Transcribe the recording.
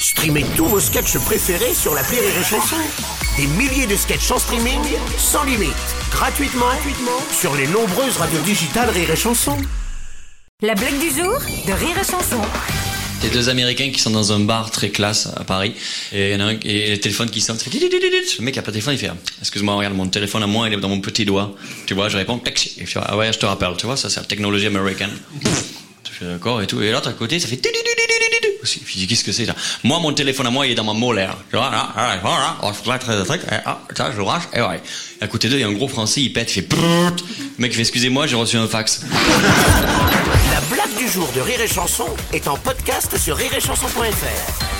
Streamez tous vos sketchs préférés sur l'appli Rire et Chanson. Des milliers de sketchs en streaming, sans limite, gratuitement sur les nombreuses radios digitales Rire et Chanson. La blague du jour de Rire et Chanson. C'est deux Américains qui sont dans un bar très classe à Paris. Et il y en a un, et le téléphone qui sonne, ça fait le mec a pas de téléphone, il fait excuse-moi, regarde, mon téléphone à moi, il est dans mon petit doigt. Tu vois, je réponds, et je fais, ah ouais, je te rappelle, tu vois, ça c'est la technologie américaine. Je fais d'accord et tout. Et l'autre à côté, ça fait je dis, qu'est-ce que c'est là? Moi, mon téléphone à moi, il est dans ma molaire. Tu vois, là, ça, je lâche, et ouais. Et à côté d'eux, il y a un gros français, il pète, il fait le mec fait, excusez-moi, j'ai reçu un fax. La blague du jour de Rire et Chanson est en podcast sur rireetchanson.fr.